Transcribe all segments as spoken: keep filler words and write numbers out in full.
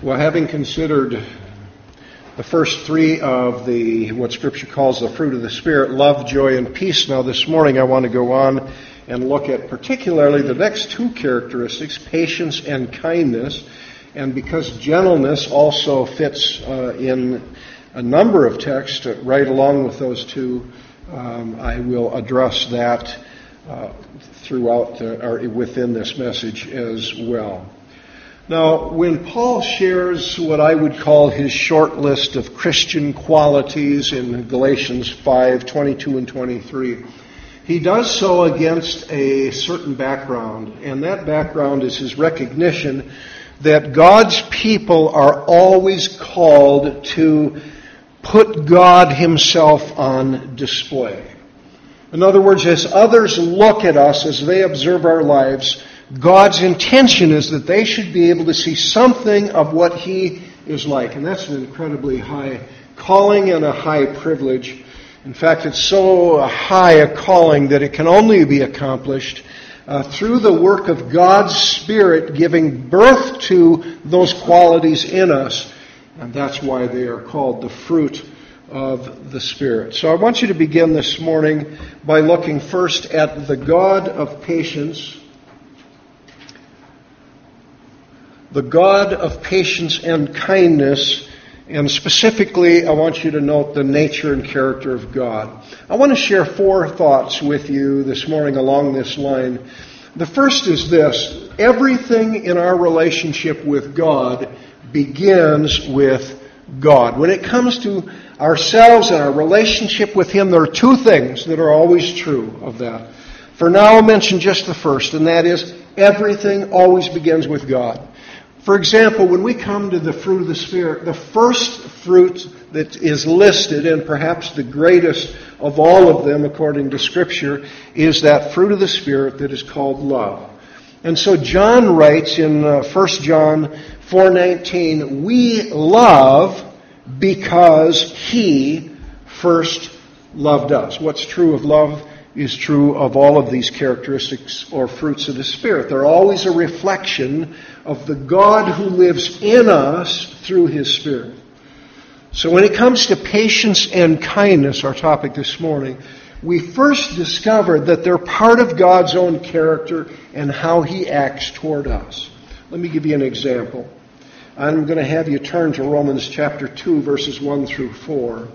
Well, having considered the first three of the what Scripture calls the fruit of the Spirit, love, joy, and peace, now this morning I want to go on and look at particularly the next two characteristics, patience and kindness. And because gentleness also fits uh, in a number of texts right along with those two, um, I will address that uh, throughout the, or within this message as well. Now, when Paul shares what I would call his short list of Christian qualities in Galatians five, twenty-two and twenty-three, he does so against a certain background, and that background is his recognition that God's people are always called to put God himself on display. In other words, as others look at us, as they observe our lives, God's intention is that they should be able to see something of what He is like. And that's an incredibly high calling and a high privilege. In fact, it's so high a calling that it can only be accomplished uh, through the work of God's Spirit giving birth to those qualities in us. And that's why they are called the fruit of the Spirit. So I want you to begin this morning by looking first at the God of patience. The God of patience and kindness, and specifically I want you to note the nature and character of God. I want to share four thoughts with you this morning along this line. The first is this: everything in our relationship with God begins with God. When it comes to ourselves and our relationship with Him, there are two things that are always true of that. For now, I'll mention just the first, and that is everything always begins with God. For example, when we come to the fruit of the Spirit, the first fruit that is listed, and perhaps the greatest of all of them according to Scripture, is that fruit of the Spirit that is called love. And so John writes in uh, First John four nineteen, we love because He first loved us. What's true of love is true of all of these characteristics or fruits of the Spirit. They're always a reflection of the God who lives in us through His Spirit. So when it comes to patience and kindness, our topic this morning, we first discover that they're part of God's own character and how He acts toward us. Let me give you an example. I'm going to have you turn to Romans chapter two, verses one through four.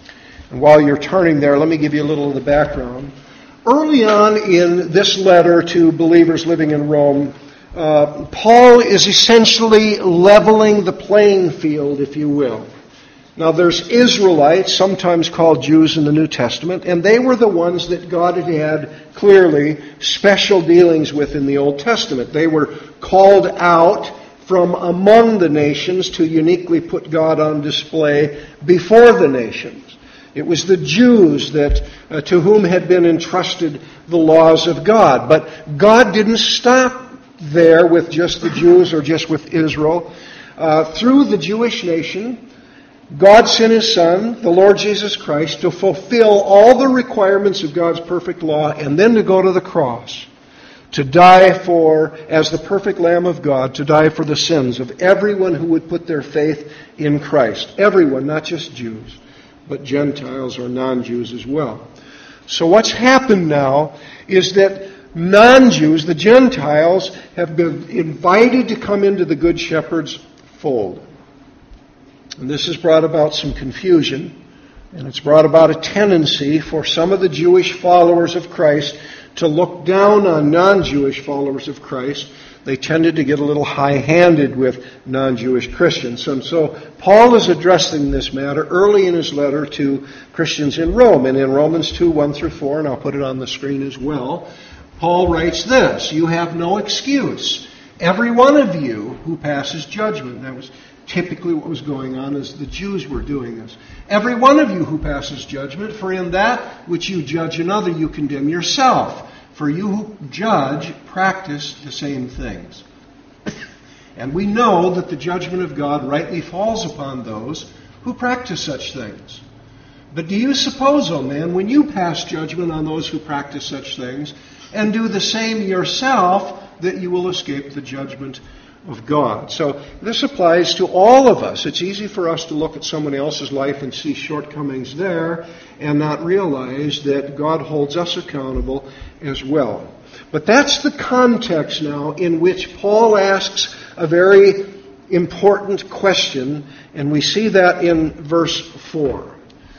And while you're turning there, let me give you a little of the background. Early on in this letter to believers living in Rome, uh, Paul is essentially leveling the playing field, if you will. Now, there's Israelites, sometimes called Jews in the New Testament, and they were the ones that God had had clearly special dealings with in the Old Testament. They were called out from among the nations to uniquely put God on display before the nations. It was the Jews that uh, to whom had been entrusted the laws of God. But God didn't stop there with just the Jews or just with Israel. Uh, through the Jewish nation, God sent His Son, the Lord Jesus Christ, to fulfill all the requirements of God's perfect law and then to go to the cross, to die for, as the perfect Lamb of God, to die for the sins of everyone who would put their faith in Christ. Everyone, not just Jews, but Gentiles or non-Jews as well. So what's happened now is that non-Jews, the Gentiles, have been invited to come into the Good Shepherd's fold. And this has brought about some confusion, and it's brought about a tendency for some of the Jewish followers of Christ to look down on non-Jewish followers of Christ. They tended to get a little high-handed with non-Jewish Christians. And so Paul is addressing this matter early in his letter to Christians in Rome. And in Romans two, one through four, and I'll put it on the screen as well, Paul writes this: you have no excuse, every one of you who passes judgment. That was typically what was going on as the Jews were doing this. Every one of you who passes judgment, for in that which you judge another, you condemn yourself. For you who judge practice the same things. And we know that the judgment of God rightly falls upon those who practice such things. But do you suppose, O man, when you pass judgment on those who practice such things, and do the same yourself, that you will escape the judgment of God. So this applies to all of us. It's easy for us to look at someone else's life and see shortcomings there and not realize that God holds us accountable as well. But that's the context now in which Paul asks a very important question, and we see that in verse four.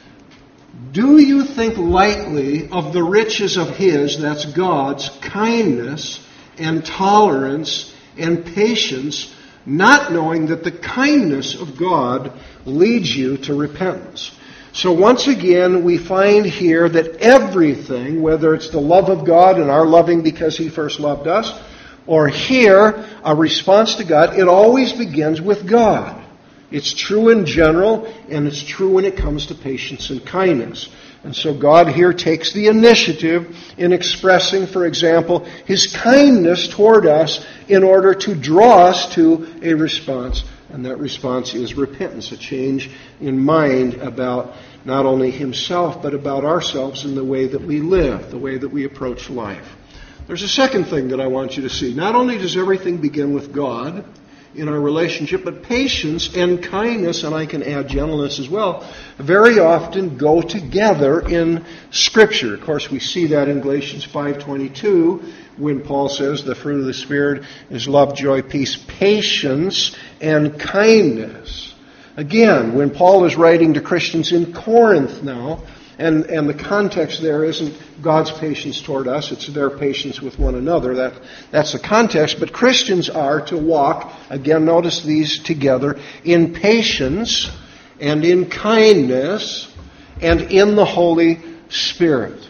Do you think lightly of the riches of His, that's God's, kindness and tolerance and patience, not knowing that the kindness of God leads you to repentance? So once again, we find here that everything, whether it's the love of God and our loving because He first loved us, or here, a response to God, it always begins with God. It's true in general, and it's true when it comes to patience and kindness. And so God here takes the initiative in expressing, for example, His kindness toward us in order to draw us to a response. And that response is repentance, a change in mind about not only Himself, but about ourselves and the way that we live, the way that we approach life. There's a second thing that I want you to see. Not only does everything begin with God in our relationship, but patience and kindness, and I can add gentleness as well, very often go together in Scripture. Of course, we see that in Galatians five twenty-two when Paul says the fruit of the Spirit is love, joy, peace, patience, and kindness. Again, when Paul is writing to Christians in Corinth now, And, and the context there isn't God's patience toward us, it's their patience with one another. That, that's the context. But Christians are to walk, again, notice these together, in patience and in kindness and in the Holy Spirit.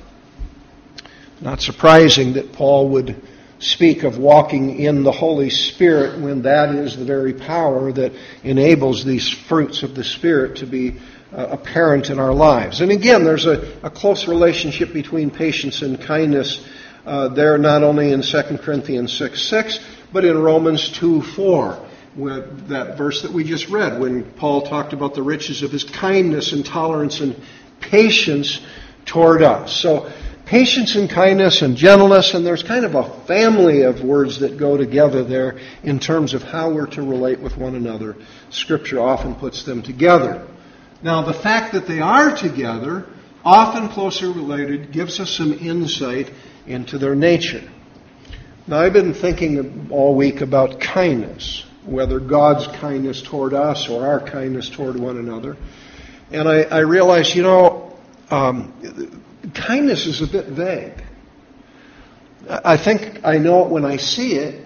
Not surprising that Paul would speak of walking in the Holy Spirit when that is the very power that enables these fruits of the Spirit to be Uh, apparent in our lives. And again, there's a, a close relationship between patience and kindness uh, there, not only in Second Corinthians six six, but in Romans two four, with that verse that we just read, when Paul talked about the riches of his kindness and tolerance and patience toward us. So patience and kindness and gentleness, and there's kind of a family of words that go together there in terms of how we're to relate with one another. Scripture often puts them together. Now, the fact that they are together, often closely related, gives us some insight into their nature. Now, I've been thinking all week about kindness, whether God's kindness toward us or our kindness toward one another. And I, I realized, you know, um, kindness is a bit vague. I think I know it when I see it,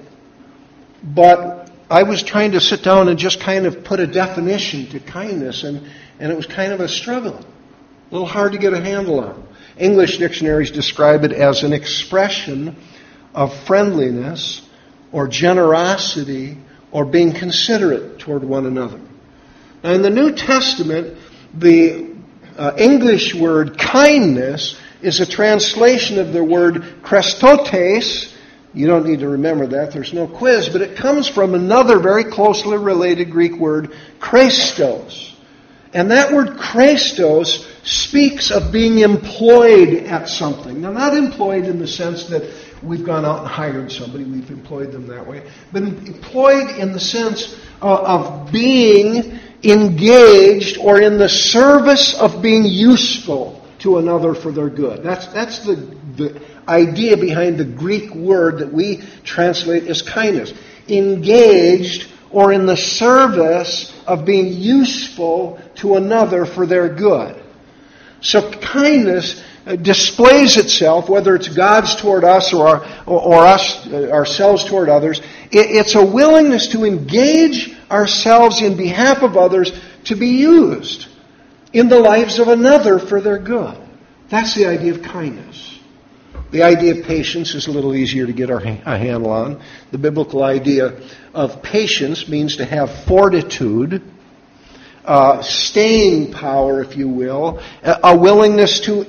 but I was trying to sit down and just kind of put a definition to kindness, and, and it was kind of a struggle. A little hard to get a handle on. English dictionaries describe it as an expression of friendliness or generosity or being considerate toward one another. Now, in the New Testament, the uh, English word kindness is a translation of the word Christotes. You don't need to remember that. There's no quiz. But it comes from another very closely related Greek word, Christos. And that word Christos speaks of being employed at something. Now, not employed in the sense that we've gone out and hired somebody. We've employed them that way. But employed in the sense of, of being engaged or in the service of being useful to another for their good. That's, that's the... the idea behind the Greek word that we translate as kindness. Engaged or in the service of being useful to another for their good. So kindness displays itself, whether it's God's toward us or, our, or, or us ourselves toward others. It, it's a willingness to engage ourselves in behalf of others to be used in the lives of another for their good. That's the idea of kindness. The idea of patience is a little easier to get our a handle on. The biblical idea of patience means to have fortitude, uh, staying power, if you will, a, a willingness to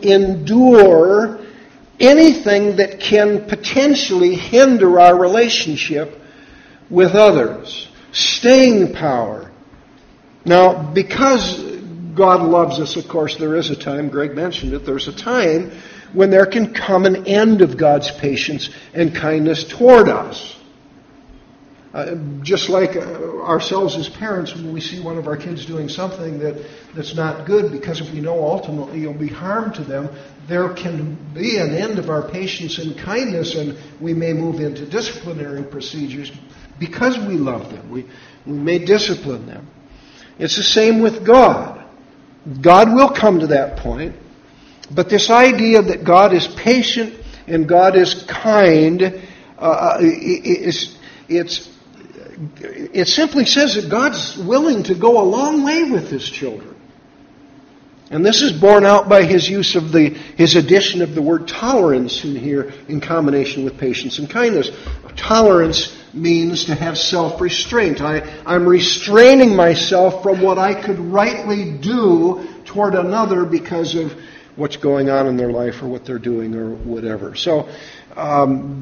endure anything that can potentially hinder our relationship with others. Staying power. Now, because God loves us, of course, there is a time, Greg mentioned it, there's a time when there can come an end of God's patience and kindness toward us. Uh, just like uh, ourselves as parents, when we see one of our kids doing something that, that's not good, because if we know ultimately it'll be harm to them, there can be an end of our patience and kindness, and we may move into disciplinary procedures because we love them. We, we may discipline them. It's the same with God. God will come to that point, but this idea that God is patient and God is kind, uh, is, it's It simply says that God's willing to go a long way with His children. And this is borne out by His use of the, His addition of the word tolerance in here in combination with patience and kindness. Tolerance means to have self-restraint. I, I'm restraining myself from what I could rightly do toward another because of what's going on in their life or what they're doing or whatever. So, um,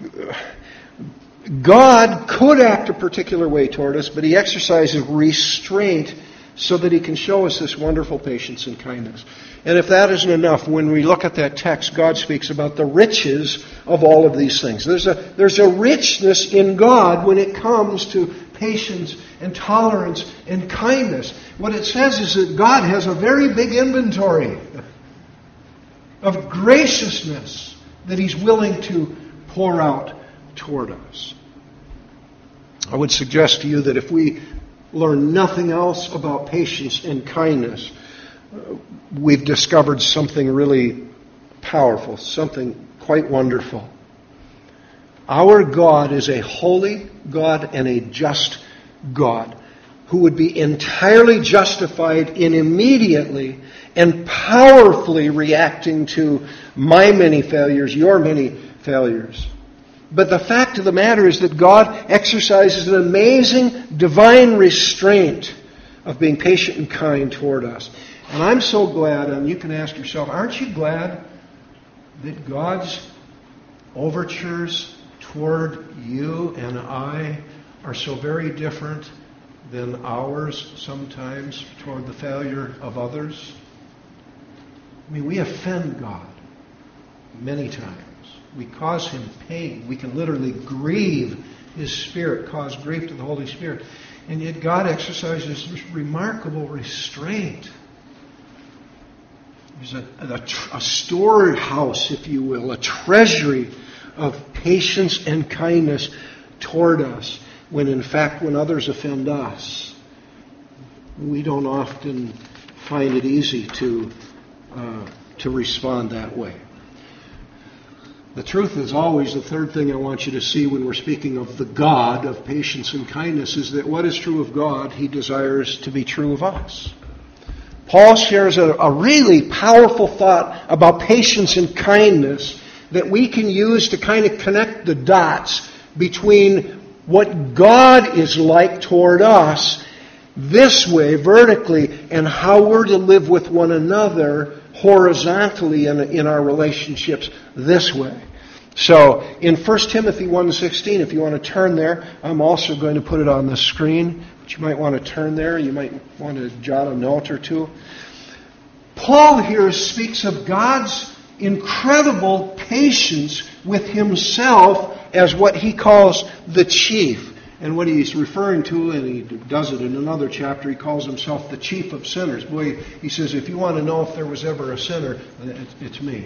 God could act a particular way toward us, but He exercises restraint so that He can show us this wonderful patience and kindness. And if that isn't enough, when we look at that text, God speaks about the riches of all of these things. There's a, there's a richness in God when it comes to patience and tolerance and kindness. What it says is that God has a very big inventory of graciousness that He's willing to pour out toward us. I would suggest to you that if we learn nothing else about patience and kindness, uh, we've discovered something really powerful, something quite wonderful. Our God is a holy God and a just God who would be entirely justified in immediately and powerfully reacting to my many failures, your many failures. But the fact of the matter is that God exercises an amazing divine restraint of being patient and kind toward us. And I'm so glad, and you can ask yourself, aren't you glad that God's overtures toward you and I are so very different than ours sometimes toward the failure of others? I mean, we offend God many times. We cause Him pain. We can literally grieve His Spirit, cause grief to the Holy Spirit. And yet God exercises this remarkable restraint. There's a, a, a storehouse, if you will, a treasury of patience and kindness toward us, when in fact when others offend us, we don't often find it easy to, uh, to respond that way. The truth is always, the third thing I want you to see when we're speaking of the God of patience and kindness is that what is true of God, He desires to be true of us. Paul shares a, a really powerful thought about patience and kindness that we can use to kind of connect the dots between what God is like toward us this way, vertically, and how we're to live with one another horizontally in, in our relationships this way. So, in First Timothy one sixteen, if you want to turn there, I'm also going to put it on the screen, but you might want to turn there. You might want to jot a note or two. Paul here speaks of God's incredible patience with Himself as what he calls the chief. And what he's referring to, and he does it in another chapter, he calls himself the chief of sinners. Boy, he says, if you want to know if there was ever a sinner, it's me.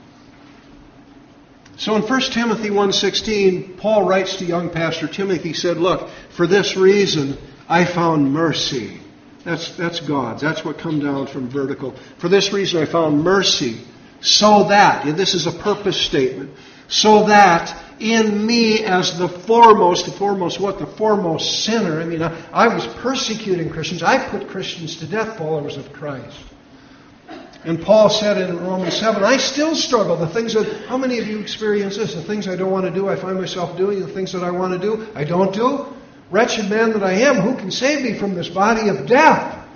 So in First Timothy one sixteen, Paul writes to young Pastor Timothy, he said, look, for this reason I found mercy. That's, that's God's. That's what comes down from vertical. For this reason I found mercy, so that, and this is a purpose statement, so that in me as the foremost, the foremost what? The foremost sinner. I mean, I, I was persecuting Christians. I put Christians to death, followers of Christ. And Paul said in Romans seven, I still struggle. The things that, how many of you experience this? The things I don't want to do, I find myself doing. The things that I want to do, I don't do. Wretched man that I am, who can save me from this body of death?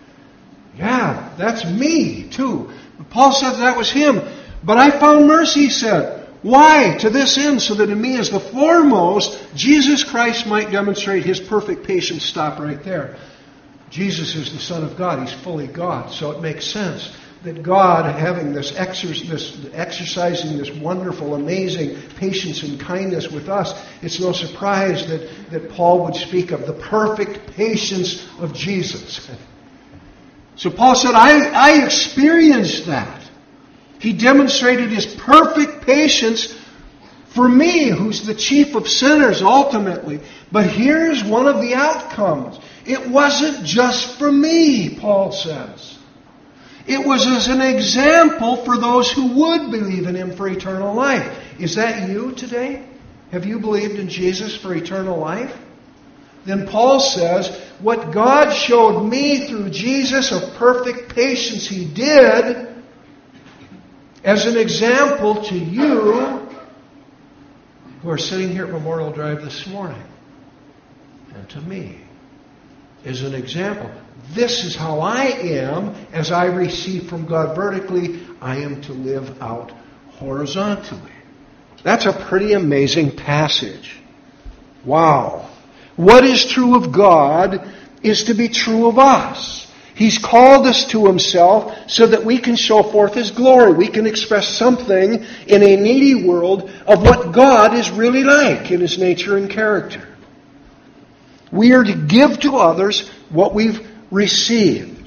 Yeah, that's me too. But Paul said that was him. But I found mercy, he said. Why? To this end, so that in me as the foremost, Jesus Christ might demonstrate His perfect patience. Stop right there. Jesus is the Son of God. He's fully God, so it makes sense. that God, having this, exer- this exercising this wonderful, amazing patience and kindness with us, it's no surprise that, that Paul would speak of the perfect patience of Jesus. So Paul said, I, I experienced that. He demonstrated his perfect patience for me, who's the chief of sinners ultimately. But here's one of the outcomes. It wasn't just for me, Paul says. It was as an example for those who would believe in him for eternal life. Is that you today? Have you believed in Jesus for eternal life? Then Paul says, what God showed me through Jesus of perfect patience he did as an example to you who are sitting here at Memorial Drive this morning, and to me, as an example. This is how I am as I receive from God vertically. I am to live out horizontally. That's a pretty amazing passage. Wow. What is true of God is to be true of us. He's called us to himself so that we can show forth his glory. We can express something in a needy world of what God is really like in his nature and character. We are to give to others what we've received.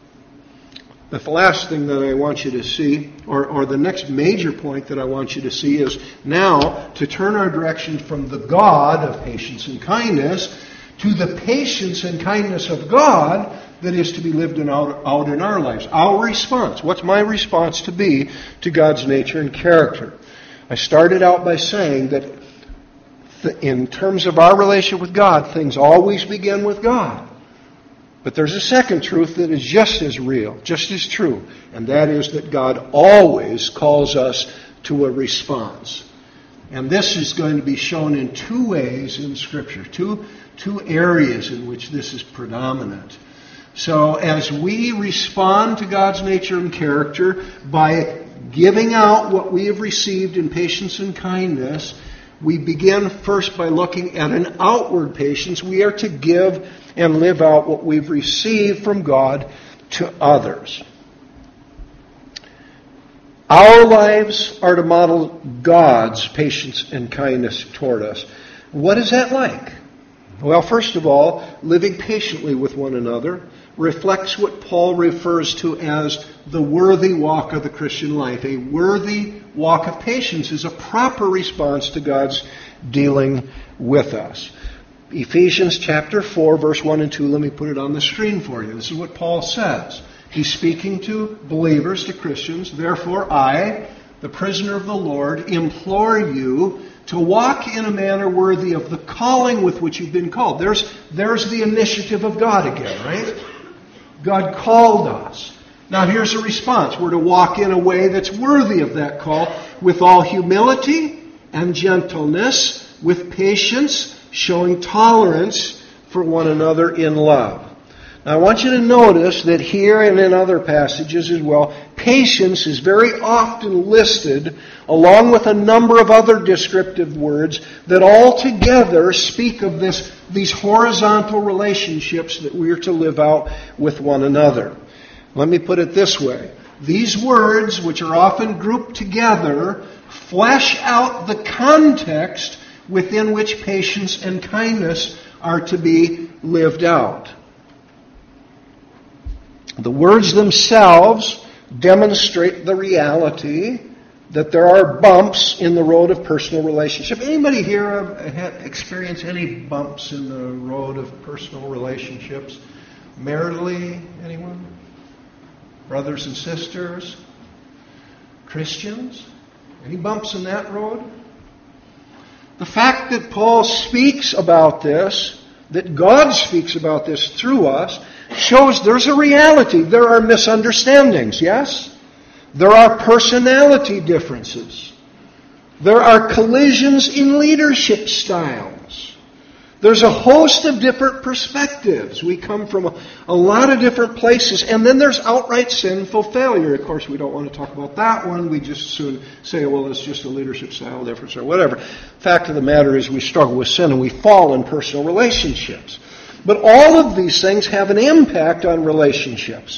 The last thing that I want you to see, or, or the next major point that I want you to see, is now to turn our direction from the God of patience and kindness to the patience and kindness of God that is to be lived in out, out in our lives. Our response. What's my response to be to God's nature and character? I started out by saying that th- in terms of our relationship with God, things always begin with God. But there's a second truth that is just as real, just as true, and that is that God always calls us to a response. And this is going to be shown in two ways in Scripture, two, two areas in which this is predominant. So as we respond to God's nature and character by giving out what we have received in patience and kindness, we begin first by looking at an outward patience. We are to give and live out what we've received from God to others. Our lives are to model God's patience and kindness toward us. What is that like? Well, first of all, living patiently with one another reflects what Paul refers to as the worthy walk of the Christian life. A worthy walk of patience is a proper response to God's dealing with us. Ephesians chapter four, verse one and two, let me put it on the screen for you. This is what Paul says. He's speaking to believers, to Christians. Therefore, I, the prisoner of the Lord, implore you to walk in a manner worthy of the calling with which you've been called. There's, there's the initiative of God again, right? God called us. Now here's a response. We're to walk in a way that's worthy of that call, with all humility and gentleness, with patience, showing tolerance for one another in love. Now I want you to notice that here and in other passages as well, patience is very often listed along with a number of other descriptive words that all together speak of this, these horizontal relationships that we are to live out with one another. Let me put it this way. These words, which are often grouped together, flesh out the context within which patience and kindness are to be lived out. The words themselves demonstrate the reality that there are bumps in the road of personal relationship. Anybody here have experienced any bumps in the road of personal relationships? Maritally, anyone? Brothers and sisters? Christians? Any bumps in that road? The fact that Paul speaks about this, that God speaks about this through us, shows there's a reality. There are misunderstandings, yes? There are personality differences. There are collisions in leadership styles. There's a host of different perspectives. We come from a, a lot of different places. And then there's outright sinful failure. Of course, we don't want to talk about that one. We just soon say, well, it's just a leadership style difference or whatever. Fact of the matter is we struggle with sin and we fall in personal relationships. But all of these things have an impact on relationships.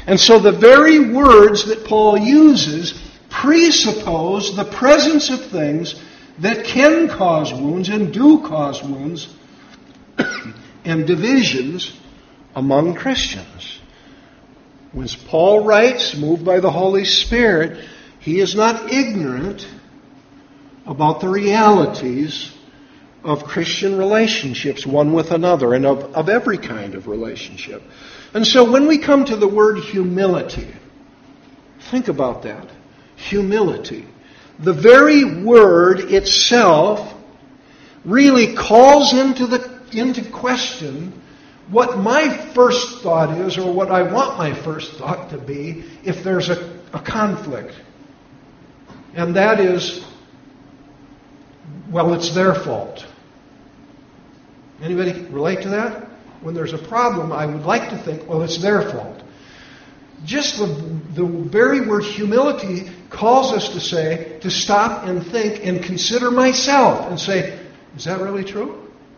And so the very words that Paul uses presuppose the presence of things that can cause wounds and do cause wounds and divisions among Christians. When Paul writes, moved by the Holy Spirit, he is not ignorant about the realities of Christian relationships, one with another, and of, of every kind of relationship. And so when we come to the word humility, think about that. Humility. The very word itself really calls into the into question what my first thought is, or what I want my first thought to be, if there's a, a conflict. And that is, well, it's their fault. Anybody relate to that? When there's a problem, I would like to think, well, it's their fault. Just the, the very word humility calls us to say, to stop and think and consider myself and say, is that really true?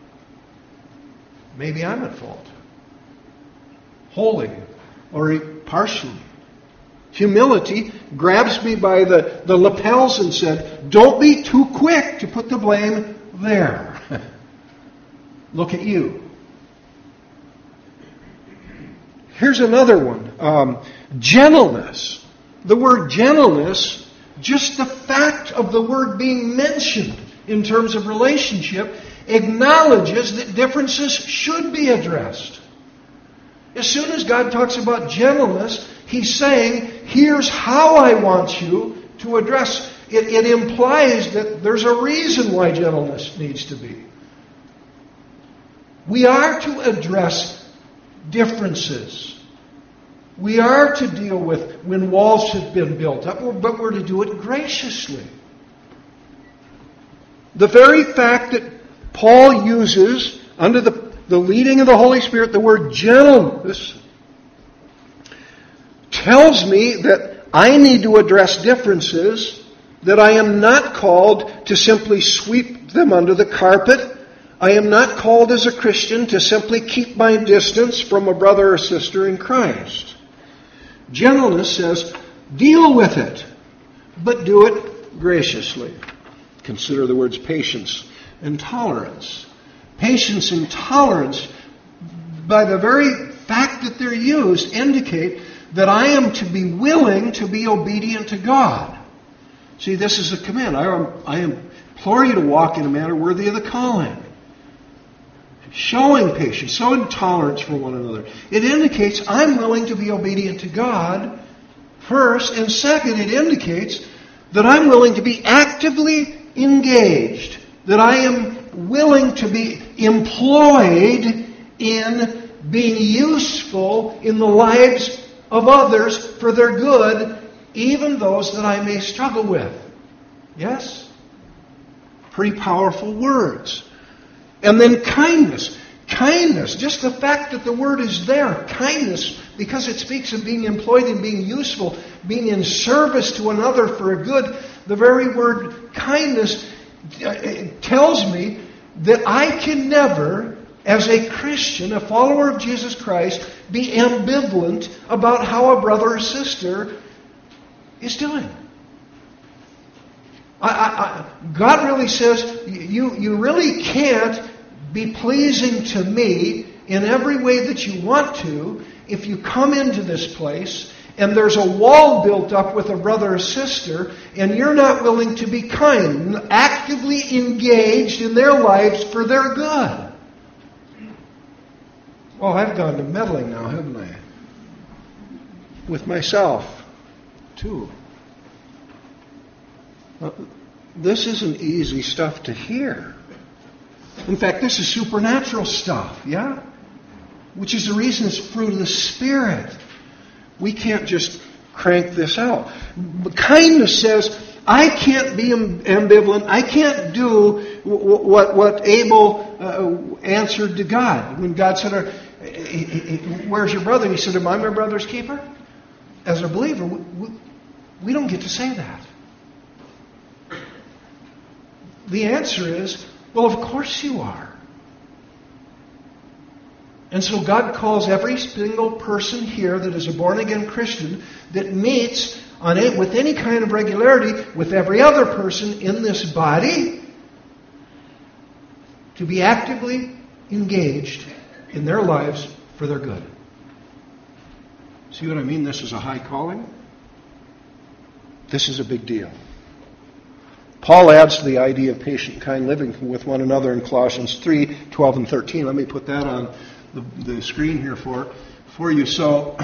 Maybe I'm at fault. Wholly or partially. Humility grabs me by the, the lapels and said, don't be too quick to put the blame there. Look at you. Here's another one. Um, gentleness. The word gentleness, just the fact of the word being mentioned in terms of relationship, acknowledges that differences should be addressed. As soon as God talks about gentleness, He's saying, here's how I want you to address. It, it implies that there's a reason why gentleness needs to be. We are to address differences. We are to deal with when walls have been built up, but we're to do it graciously. The very fact that Paul uses, under the, the leading of the Holy Spirit, the word gentleness, tells me that I need to address differences, that I am not called to simply sweep them under the carpet. I am not called as a Christian to simply keep my distance from a brother or sister in Christ. Gentleness says, deal with it, but do it graciously. Consider the words patience and tolerance. Patience and tolerance, by the very fact that they're used, indicate that I am to be willing to be obedient to God. See, this is a command. I, I implore you to walk in a manner worthy of the calling. Showing patience, showing tolerance for one another. It indicates I'm willing to be obedient to God, first. And second, it indicates that I'm willing to be actively engaged. That I am willing to be employed in being useful in the lives of others for their good, even those that I may struggle with. Yes? Pretty powerful words. And then kindness. Kindness, just the fact that the word is there, kindness, because it speaks of being employed and being useful, being in service to another for a good, the very word kindness tells me that I can never, as a Christian, a follower of Jesus Christ, be ambivalent about how a brother or sister is doing. I, I, I, God really says, you, you really can't be pleasing to me in every way that you want to if you come into this place and there's a wall built up with a brother or sister and you're not willing to be kind, actively engaged in their lives for their good. Well, I've gone to meddling now, haven't I? With myself, too. Uh, this isn't easy stuff to hear. In fact, this is supernatural stuff, yeah? Which is the reason it's fruit of the Spirit. We can't just crank this out. But kindness says, I can't be ambivalent. I can't do what, what Abel uh, answered to God. When God said, where's your brother? And he said, am I my brother's keeper? As a believer, we, we don't get to say that. The answer is, well, of course you are. And so God calls every single person here that is a born-again Christian that meets on it with any kind of regularity with every other person in this body to be actively engaged in their lives for their good. See what I mean? This is a high calling. This is a big deal. Paul adds to the idea of patient, kind living with one another in Colossians three, twelve and thirteen. Let me put that on the, the screen here for, for you. So,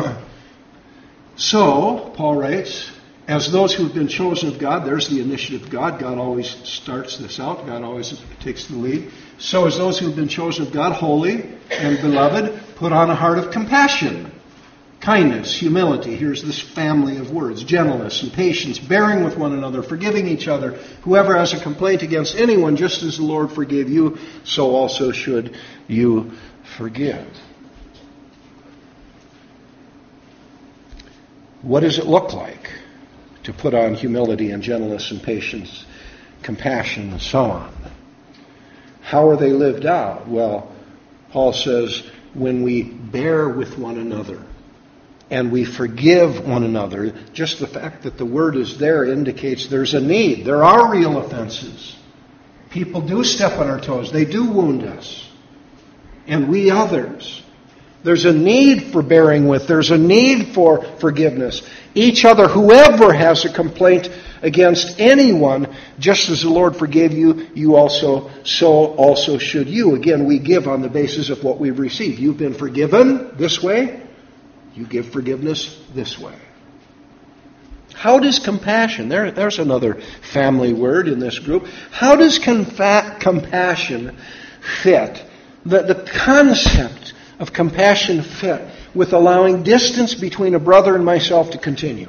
so, Paul writes, as those who have been chosen of God, there's the initiative of God. God always starts this out. God always takes the lead. So as those who have been chosen of God, holy and beloved, put on a heart of compassion, kindness, humility. Here's this family of words. Gentleness and patience, bearing with one another, forgiving each other. Whoever has a complaint against anyone, just as the Lord forgave you, so also should you forgive. What does it look like to put on humility and gentleness and patience, compassion, and so on? How are they lived out? Well, Paul says, when we bear with one another and we forgive one another, just the fact that the word is there indicates there's a need. There are real offenses. People do step on our toes. They do wound us. And we others. There's a need for bearing with. There's a need for forgiveness. Each other, whoever has a complaint against anyone, just as the Lord forgave you, you also, so also should you. Again, we give on the basis of what we've received. You've been forgiven this way. You give forgiveness this way. How does compassion, there, there's another family word in this group. How does comfa- compassion fit? The, the concept of compassion fit with allowing distance between a brother and myself to continue.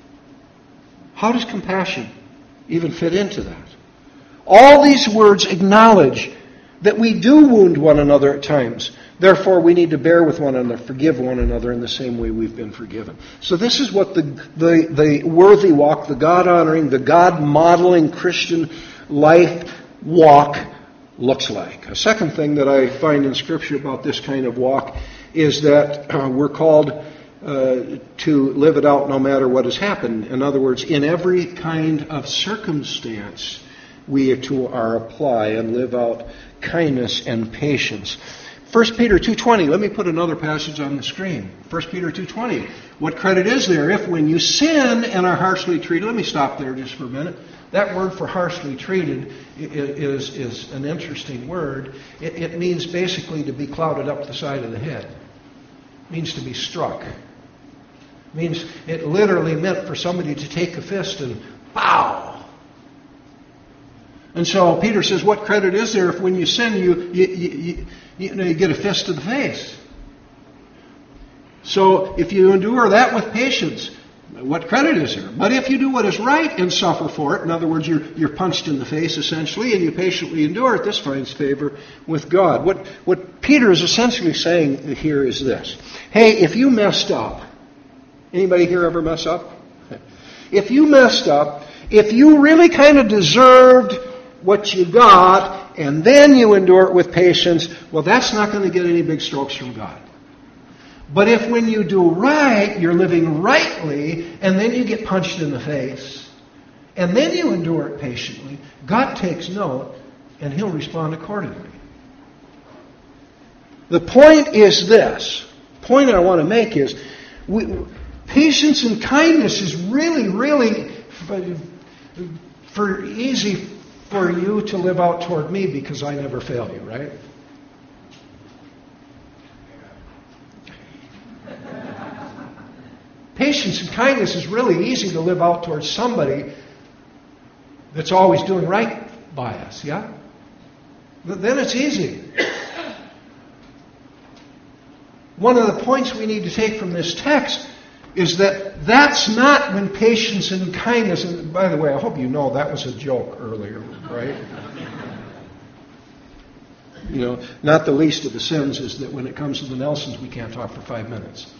How does compassion even fit into that? All these words acknowledge that we do wound one another at times. Therefore, we need to bear with one another, forgive one another in the same way we've been forgiven. So this is what the, the, the worthy walk, the God-honoring, the God-modeling Christian life walk looks like. A second thing that I find in Scripture about this kind of walk is that uh, we're called uh, to live it out no matter what has happened. In other words, in every kind of circumstance, we are to are apply and live out kindness and patience. First Peter two twenty, let me put another passage on the screen. First Peter two twenty, what credit is there if when you sin and are harshly treated, let me stop there just for a minute. That word for harshly treated is, is an interesting word. It, it means basically to be clouted up the side of the head. It means to be struck. It means it literally meant for somebody to take a fist and pow. And so Peter says, what credit is there if when you sin, you, you, you, you, know, you get a fist to the face? So if you endure that with patience, what credit is there? But if you do what is right and suffer for it, in other words, you're, you're punched in the face essentially, and you patiently endure it, this finds favor with God. What, what Peter is essentially saying here is this. Hey, if you messed up, anybody here ever mess up? If you messed up, if you really kind of deserved what you got, and then you endure it with patience, well, that's not going to get any big strokes from God. But if when you do right, you're living rightly, and then you get punched in the face, and then you endure it patiently, God takes note, and He'll respond accordingly. The point is this. The point I want to make is, we, patience and kindness is really, really for, for easy for you to live out toward me because I never fail you, right? Patience and kindness is really easy to live out towards somebody that's always doing right by us, yeah? Then it's easy. One of the points we need to take from this text is that that's not when patience and kindness, and by the way, I hope you know that was a joke earlier, right? You know, not the least of the sins is that when it comes to the Nelsons, we can't talk for five minutes.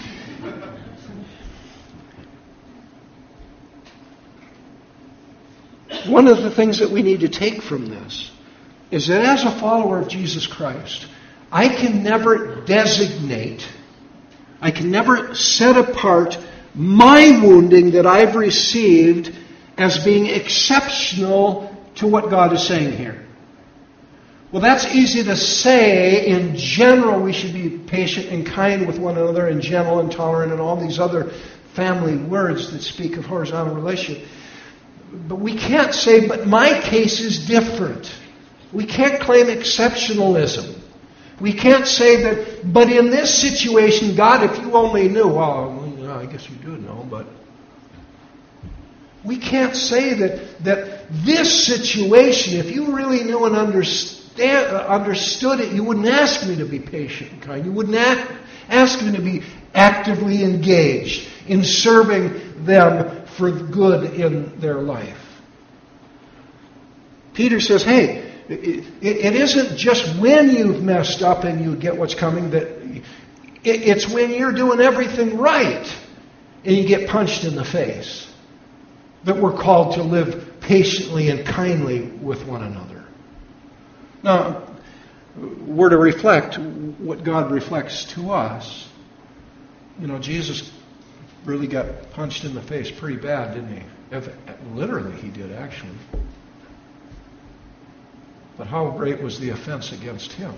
One of the things that we need to take from this is that as a follower of Jesus Christ, I can never designate, I can never set apart my wounding that I've received as being exceptional to what God is saying here. Well, that's easy to say. In general, we should be patient and kind with one another, and gentle and tolerant, and all these other family words that speak of horizontal relationship. But we can't say, but my case is different. We can't claim exceptionalism. We can't say that, but in this situation, God, if you only knew, well, you know, I guess you do know, but we can't say that, that this situation, if you really knew and understand, uh, understood it, you wouldn't ask me to be patient and kind. You wouldn't act, ask me to be actively engaged in serving them for good in their life. Peter says, hey, it, it isn't just when you've messed up and you get what's coming, that it, it's when you're doing everything right and you get punched in the face that we're called to live patiently and kindly with one another. Now, we're to reflect what God reflects to us. You know, Jesus really got punched in the face pretty bad, didn't he? If, literally, he did, actually. But how great was the offense against him?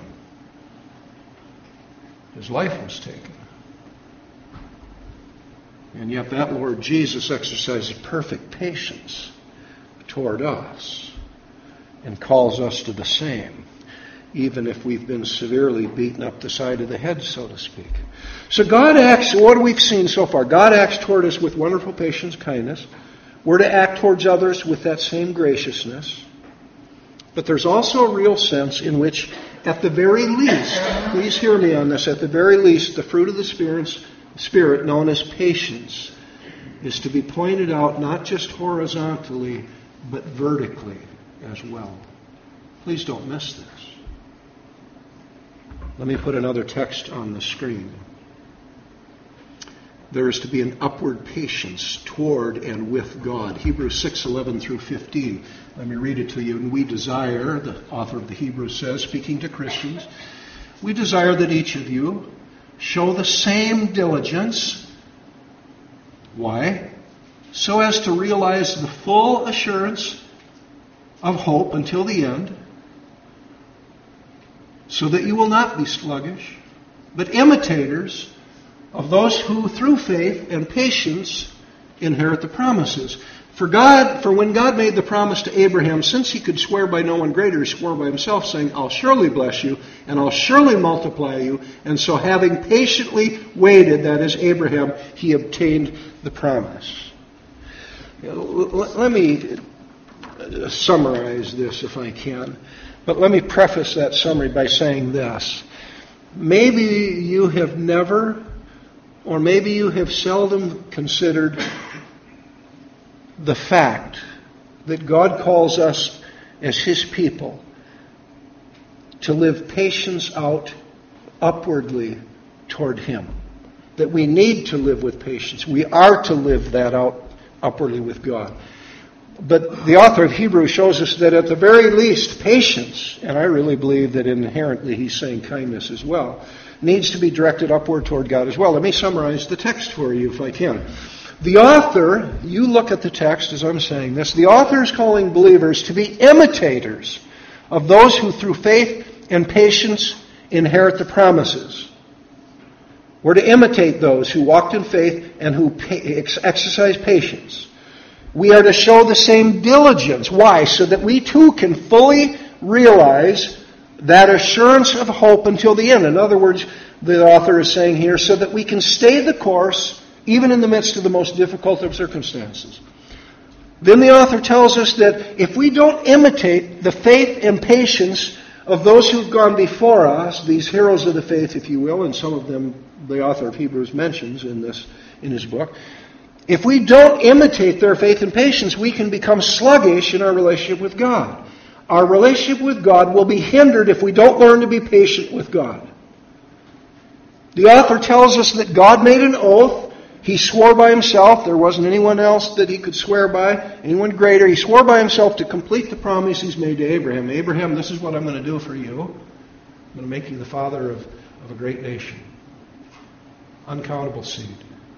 His life was taken. And yet that Lord Jesus exercises perfect patience toward us and calls us to the same, even if we've been severely beaten up the side of the head, so to speak. So God acts, what we've seen so far, God acts toward us with wonderful patience, kindness. We're to act towards others with that same graciousness. But there's also a real sense in which, at the very least, please hear me on this, at the very least, the fruit of the Spirit's Spirit, known as patience, is to be pointed out not just horizontally, but vertically as well. Please don't miss this. Let me put another text on the screen. There is to be an upward patience toward and with God. Hebrews six, eleven through fifteen. Let me read it to you. And we desire, the author of the Hebrews says, speaking to Christians, we desire that each of you show the same diligence. Why? So as to realize the full assurance of hope until the end, so that you will not be sluggish, but imitators of those who through faith and patience inherit the promises. For God, for when God made the promise to Abraham, since he could swear by no one greater, he swore by himself, saying, I'll surely bless you, and I'll surely multiply you. And so having patiently waited, that is Abraham, he obtained the promise. Let me summarize this if I can. But let me preface that summary by saying this. Maybe you have never, or maybe you have seldom considered the fact that God calls us as His people to live patience out upwardly toward Him. That we need to live with patience. We are to live that out upwardly with God. But the author of Hebrews shows us that at the very least, patience, and I really believe that inherently he's saying kindness as well, needs to be directed upward toward God as well. Let me summarize the text for you if I can. The author, you look at the text as I'm saying this, the author is calling believers to be imitators of those who through faith and patience inherit the promises. We're to imitate those who walked in faith and who exercise patience. We are to show the same diligence. Why? So that we too can fully realize that assurance of hope until the end. In other words, the author is saying here, so that we can stay the course even in the midst of the most difficult of circumstances. Then the author tells us that if we don't imitate the faith and patience of those who've gone before us, these heroes of the faith, if you will, and some of them the author of Hebrews mentions in this in his book, if we don't imitate their faith and patience, we can become sluggish in our relationship with God. Our relationship with God will be hindered if we don't learn to be patient with God. The author tells us that God made an oath. He swore by himself. There wasn't anyone else that he could swear by, anyone greater. He swore by himself to complete the promise he's made to Abraham. Abraham, this is what I'm going to do for you. I'm going to make you the father of, of a great nation. Uncountable seed.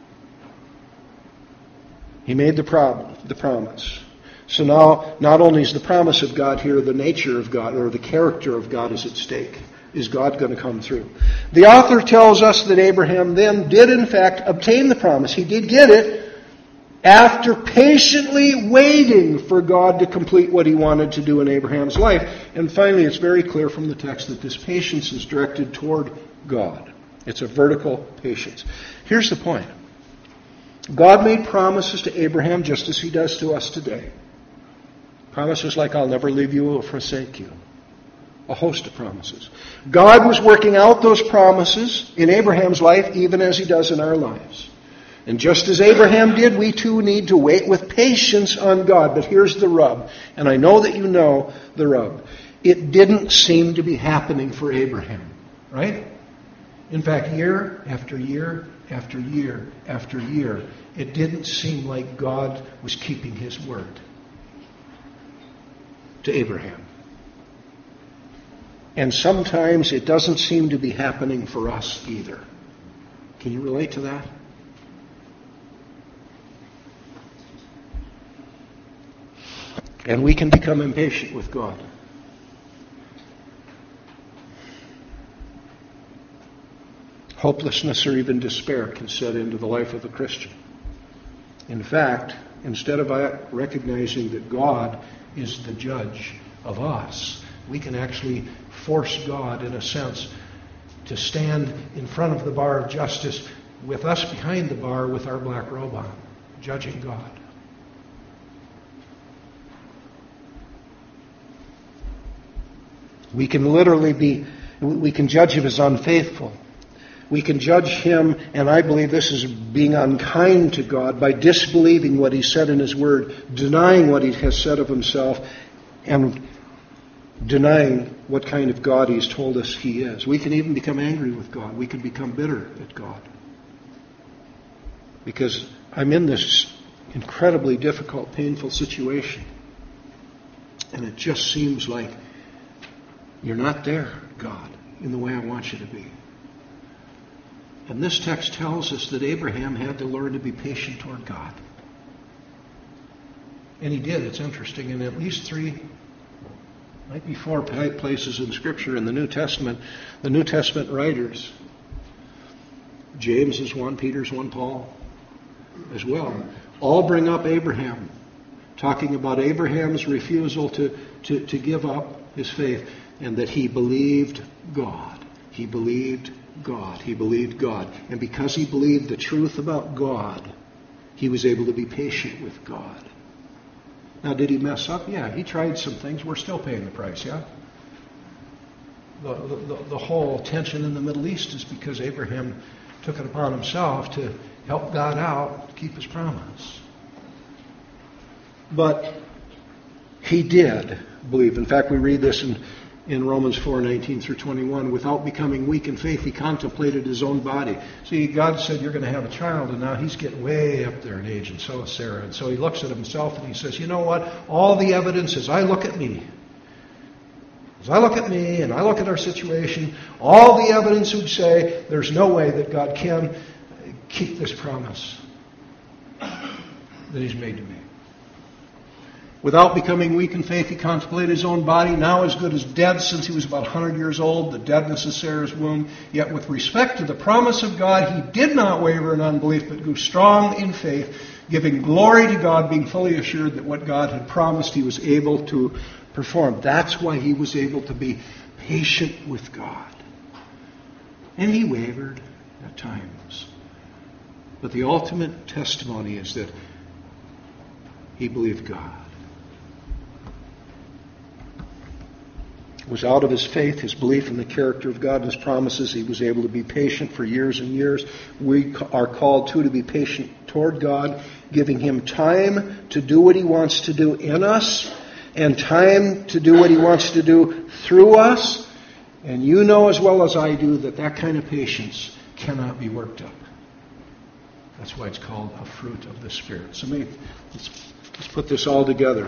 He made the, prob- the promise. So now, not only is the promise of God here, the nature of God, or the character of God is at stake. Is God going to come through? The author tells us that Abraham then did in fact obtain the promise. He did get it after patiently waiting for God to complete what he wanted to do in Abraham's life. And finally, it's very clear from the text that this patience is directed toward God. It's a vertical patience. Here's the point. God made promises to Abraham just as he does to us today. Promises like, I'll never leave you or forsake you. A host of promises. God was working out those promises in Abraham's life even as he does in our lives. And just as Abraham did, we too need to wait with patience on God. But here's the rub, and I know that you know the rub. It didn't seem to be happening for Abraham, right? In fact, year after year after year after year, it didn't seem like God was keeping his word to Abraham. And sometimes it doesn't seem to be happening for us either. Can you relate to that? And we can become impatient with God. Hopelessness or even despair can set into the life of the Christian. In fact, instead of recognizing that God is the judge of us, we can actually force God, in a sense, to stand in front of the bar of justice with us behind the bar with our black robe on, judging God. We can literally be, we can judge him as unfaithful. We can judge him, and I believe this is being unkind to God, by disbelieving what he said in his word, denying what he has said of himself, and denying what kind of God he's told us he is. We can even become angry with God. We can become bitter at God. Because I'm in this incredibly difficult, painful situation. And it just seems like you're not there, God, in the way I want you to be. And this text tells us that Abraham had to learn to be patient toward God. And he did. It's interesting. In at least three, might be four places in Scripture in the New Testament, the New Testament writers, James is one, Peter's one, Paul as well, all bring up Abraham, talking about Abraham's refusal to, to, to give up his faith, and that he believed God. He believed God. He believed God. And because he believed the truth about God, he was able to be patient with God. Now, did he mess up? Yeah, he tried some things. We're still paying the price, yeah? The, the, the whole tension in the Middle East is because Abraham took it upon himself to help God out, to keep his promise. But he did believe. In fact, we read this in, in Romans four, nineteen through twenty-one. Without becoming weak in faith, he contemplated his own body. See, God said, you're going to have a child, and now he's getting way up there in age, and so is Sarah. And so he looks at himself and he says, you know what? All the evidence, as I look at me, as I look at me and I look at our situation, all the evidence would say there's no way that God can keep this promise that he's made to me. Without becoming weak in faith, he contemplated his own body, now as good as dead since he was about one hundred years old, the deadness of Sarah's womb. Yet with respect to the promise of God, he did not waver in unbelief, but grew strong in faith, giving glory to God, being fully assured that what God had promised he was able to perform. That's why he was able to be patient with God. And he wavered at times. But the ultimate testimony is that he believed God. It was out of his faith, his belief in the character of God and his promises, he was able to be patient for years and years. We are called, too, to be patient toward God, giving him time to do what he wants to do in us and time to do what he wants to do through us. And you know as well as I do that that kind of patience cannot be worked up. That's why it's called a fruit of the Spirit. So maybe let's, let's put this all together.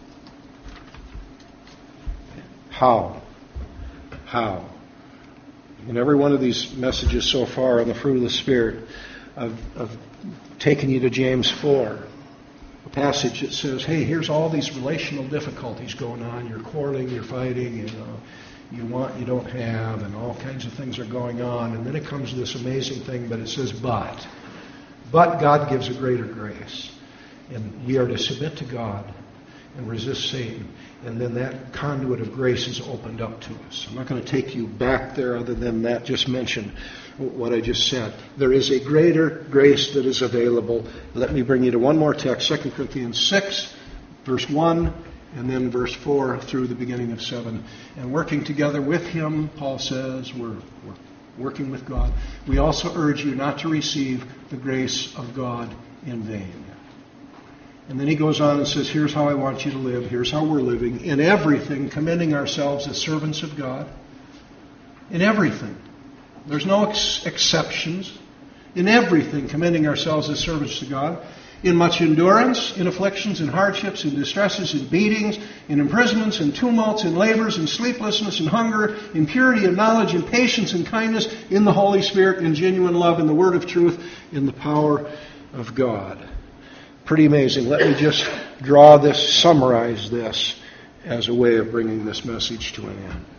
How? How? In every one of these messages so far on the fruit of the Spirit, I've, I've taken you to James four, a passage that says, hey, here's all these relational difficulties going on. You're quarreling, you're fighting, you know, you want, you don't have, and all kinds of things are going on. And then it comes to this amazing thing, but it says, but. But God gives a greater grace. And we are to submit to God and resist Satan. And then that conduit of grace is opened up to us. I'm not going to take you back there other than that, just mention what I just said. There is a greater grace that is available. Let me bring you to one more text, Second Corinthians six, verse one, and then verse four through the beginning of seven. And working together with him, Paul says, we're, we're working with God. We also urge you not to receive the grace of God in vain. And then he goes on and says, here's how I want you to live. Here's how we're living. In everything, commending ourselves as servants of God. In everything. There's no ex- exceptions. In everything, commending ourselves as servants to God. In much endurance, in afflictions, in hardships, in distresses, in beatings, in imprisonments, in tumults, in labors, in sleeplessness, in hunger, in purity, in knowledge, in patience, in kindness, in the Holy Spirit, in genuine love, in the word of truth, in the power of God. Pretty amazing. Let me just draw this, summarize this as a way of bringing this message to an end.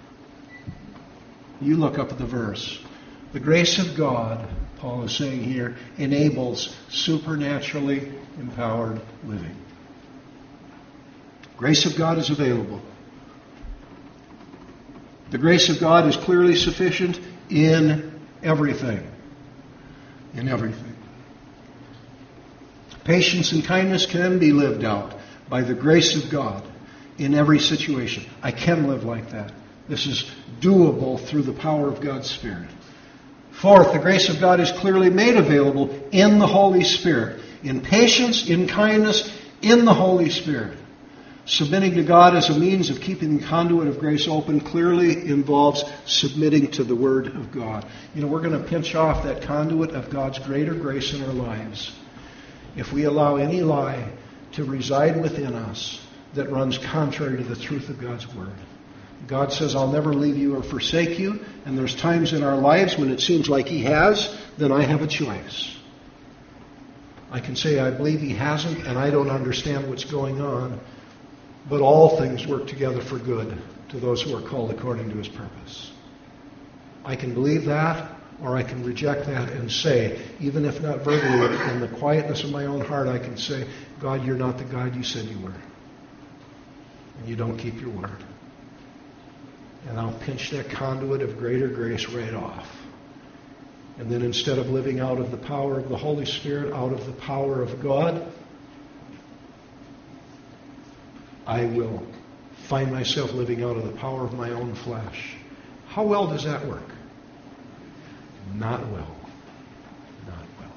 You look up at the verse. The grace of God, Paul is saying here, enables supernaturally empowered living. Grace of God is available. The grace of God is clearly sufficient in everything. In everything. Patience and kindness can be lived out by the grace of God in every situation. I can live like that. This is doable through the power of God's Spirit. Fourth, the grace of God is clearly made available in the Holy Spirit. In patience, in kindness, in the Holy Spirit. Submitting to God as a means of keeping the conduit of grace open clearly involves submitting to the Word of God. You know, we're going to pinch off that conduit of God's greater grace in our lives if we allow any lie to reside within us that runs contrary to the truth of God's Word. God says, I'll never leave you or forsake you. And there's times in our lives when it seems like He has, then I have a choice. I can say, I believe He hasn't, and I don't understand what's going on. But all things work together for good to those who are called according to His purpose. I can believe that, or I can reject that and say, even if not verbally, in the quietness of my own heart, I can say, God, you're not the God you said you were. And you don't keep your word. And I'll pinch that conduit of greater grace right off. And then instead of living out of the power of the Holy Spirit, out of the power of God, I will find myself living out of the power of my own flesh. How well does that work? Not well. Not well.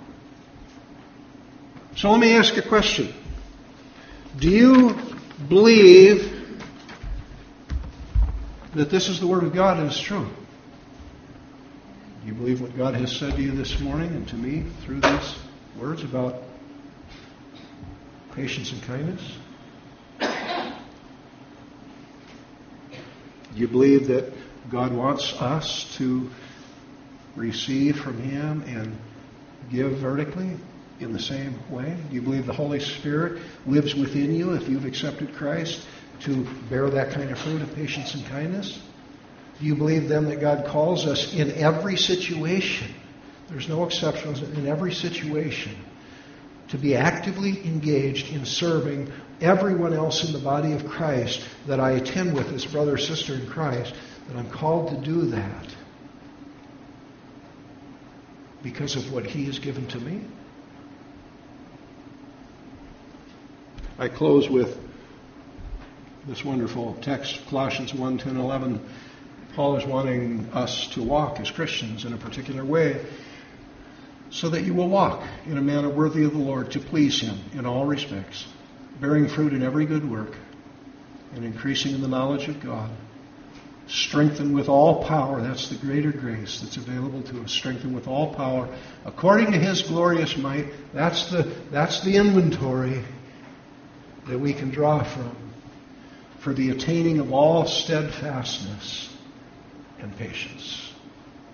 So let me ask a question. Do you believe that this is the Word of God and it's true? Do you believe what God has said to you this morning and to me through these words about patience and kindness? Do you believe that God wants us to receive from Him and give vertically in the same way? Do you believe the Holy Spirit lives within you if you've accepted Christ to bear that kind of fruit of patience and kindness? Do you believe then that God calls us in every situation, there's no exceptions, in every situation, to be actively engaged in serving everyone else in the body of Christ that I attend with as brother or sister in Christ, that I'm called to do that because of what He has given to me? I close with this wonderful text, Colossians one, ten, eleven. Paul is wanting us to walk as Christians in a particular way so that you will walk in a manner worthy of the Lord to please Him in all respects, bearing fruit in every good work and increasing in the knowledge of God, strengthened with all power. That's the greater grace that's available to us. Strengthened with all power according to His glorious might. That's the, that's the inventory that we can draw from for the attaining of all steadfastness and patience.